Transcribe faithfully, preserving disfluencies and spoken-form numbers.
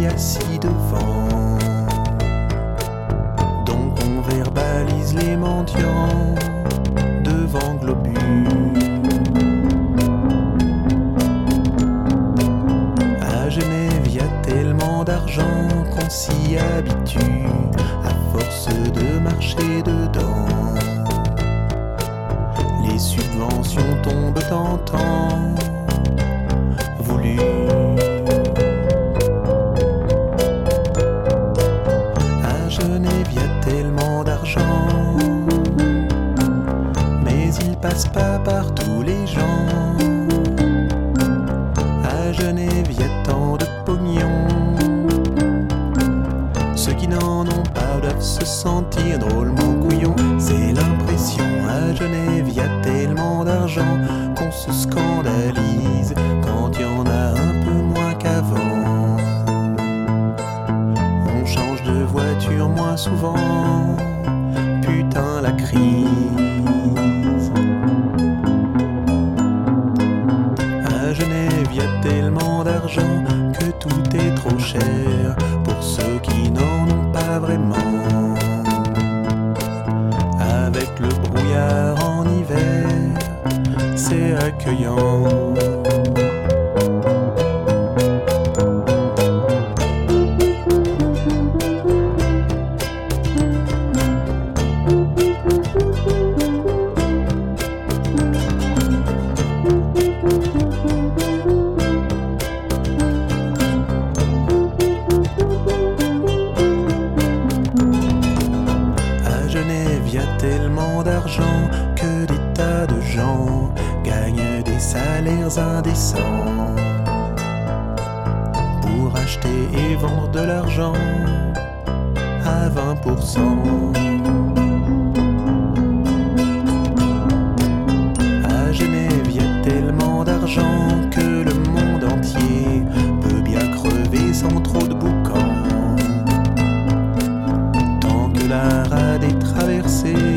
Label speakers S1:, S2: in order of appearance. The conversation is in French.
S1: assis devant. Donc on verbalise les mendiants devant Globus. À Genève y a tellement d'argent qu'on s'y habitue à force de marcher dedans. Les subventions tombent en temps voulu. À Genève y a tellement d'argent, mais il passe pas par tous les gens. À Genève y a tant de pognon, ceux qui n'en ont pas doivent se sentir drôlement couillons. C'est l'impression. À Genève y a tellement d'argent qu'on se scandalise quand il y en a un peu moins qu'avant. On change de voiture moins souvent, putain la crise. À Genève y a tellement d'argent que tout est trop cher pour ceux qui n'en ont pas vraiment. Avec le brouillard en hiver, c'est accueillant. Y a tellement d'argent que des tas de gens gagnent des salaires indécents pour acheter et vendre de l'argent à vingt pour cent. À Genève y a tellement d'argent que le monde entier peut bien crever sans trop de boucan. Tant que la rade est traversée,